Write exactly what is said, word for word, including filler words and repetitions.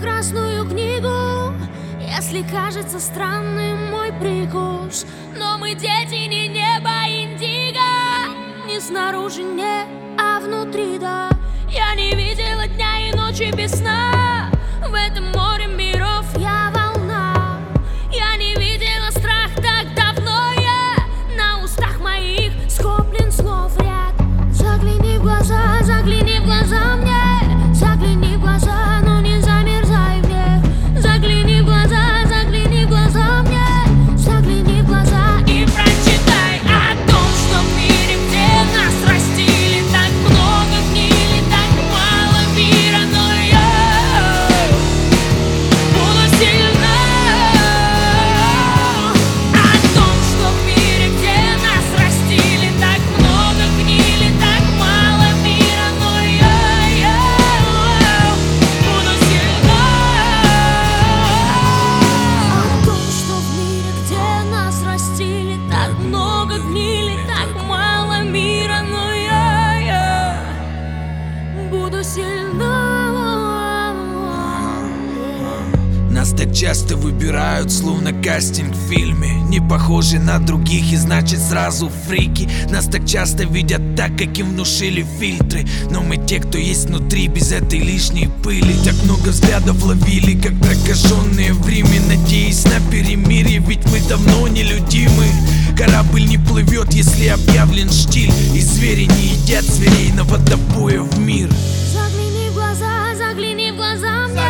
красную книгу, если кажется странным мой прикус. Но мы дети не неба индиго, не снаружи, не, а внутри, да. Я не видела дня и ночи без сна, в этом море миров я волна. Я не видела страх так давно, я на устах моих скоплен слов ряд. Загляни в глаза, загляни в глаза мне, загляни в глаза, но не замерзай в них. Загляни в глаза, загляни в глаза мне, загляни в глаза и прочитай о том, что в мире, где нас растили, так много гнили, так мало мира, но я буду сильна. О том, что в мире, где нас растили, так много гнили, так мало мира, но я, я буду сильна. О том, что в мире, где нас растили, так много гнили, так мало мира, но я, я буду сильна. Нас так часто выбирают, словно кастинг в фильме. Не похожи на других и значит сразу фрики. Нас так часто видят так, как им внушили фильтры. Но мы те, кто есть внутри, без этой лишней пыли. Так много взглядов ловили, как прокаженные в Риме, надеясь на перемирие, ведь мы давно нелюдимы. Корабль не плывет, если объявлен штиль, и звери не едят зверей на водопоя в мир. Загляни в глаза, загляни в глаза мне,